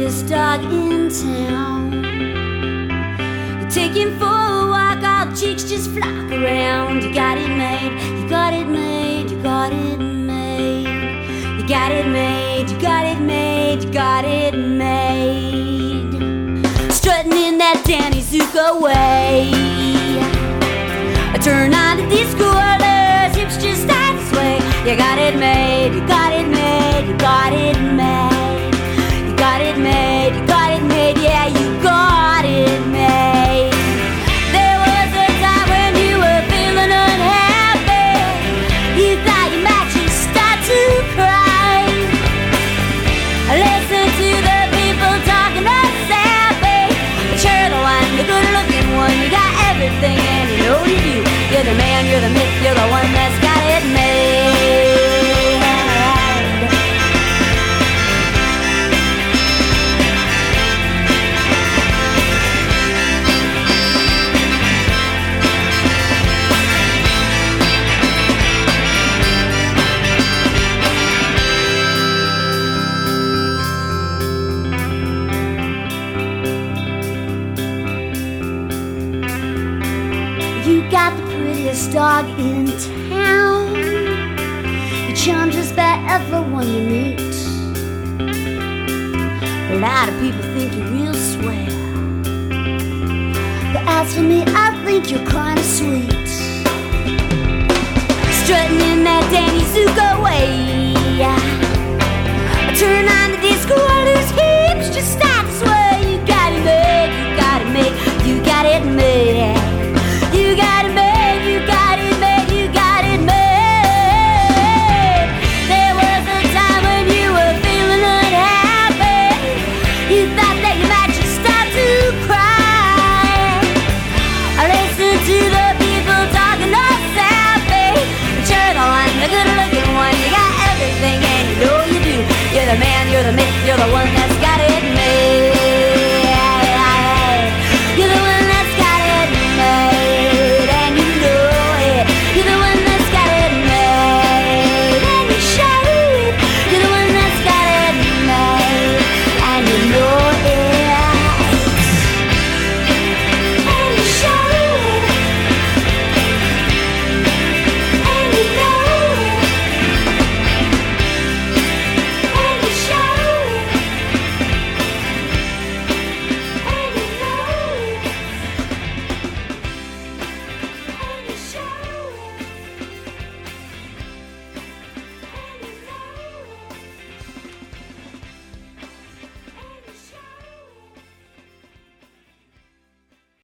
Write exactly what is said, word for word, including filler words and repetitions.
prettiest dog in town. You take him for a walk, all the chicks just flock around. You got it made, you got it made, you got it made. You got it made, you got it made, you got it made. Strutting in that Danny Zuko way. I turn on the disco, all hips just start to sway. You got it made, you got it made, you got it made. You got it made, you got it made, yeah, you got it made. There was a time when you were feeling unhappy. You thought you might just start to cry. Listen to the people talking all sappy. But you're the one, the good looking one. You got everything and you know you do. You're the man, you're the myth, you're the one that's got it made. You got the prettiest dog in town. You charm just about everyone you meet. A lot of people think you're real swell, but as for me, I think you're kinda sweet. Strutting in that Danny Zuko way. I turn on the disco, all those hips just start to sway. You got it made, you got it made, you got it made.